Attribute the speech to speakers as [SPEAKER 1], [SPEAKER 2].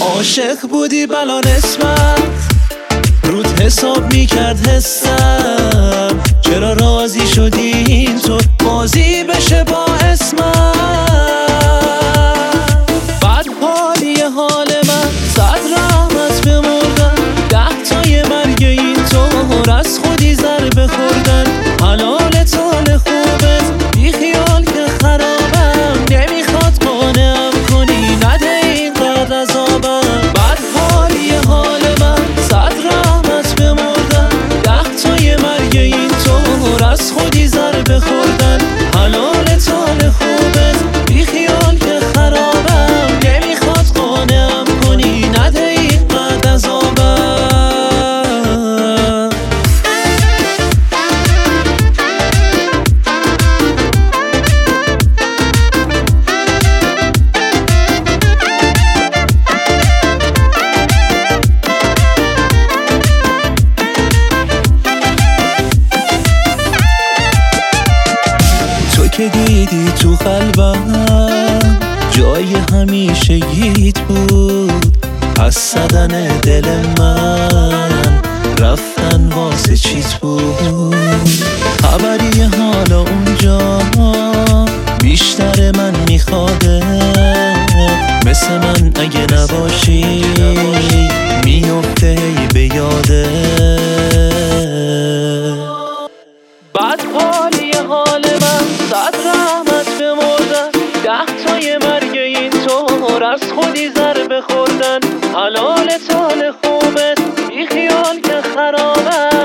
[SPEAKER 1] عاشق بودی بلا نسبت رود حساب میکرد حسم، چرا راضی شدی این تو بازی بشه با اسمم؟ بعد حالی حال من صد رحمت بمردن، 10 تای مرگ این طور از خودی ضربه خوردن. حلال تال خوبت بی خیال که خرابم، نمیخواد قانعم کنی نده اینقدر عذابم. بعد حالی حال من صد رحمت بمردن، 10 تای مرگ این طور از خودی ضربه خوردن. حلال تال خوبت بی خیال که خرابم، نمیخواد قانعم کنی نده اینقدر عذابم. تو که دیدی تو قلبم جای همیشگیت بود، پس زدن دل من رفتن واسه چیت بود. خبری حالا اونجا بیشتر من میخواده، مثل من اگه نباشی میفته به یاده. بعد حالی حال من صد رحمت بمردن، 10 تای مرگ این طور از خودی ضربه خوردن. حلال تال خوبت بی خیال که خرابم.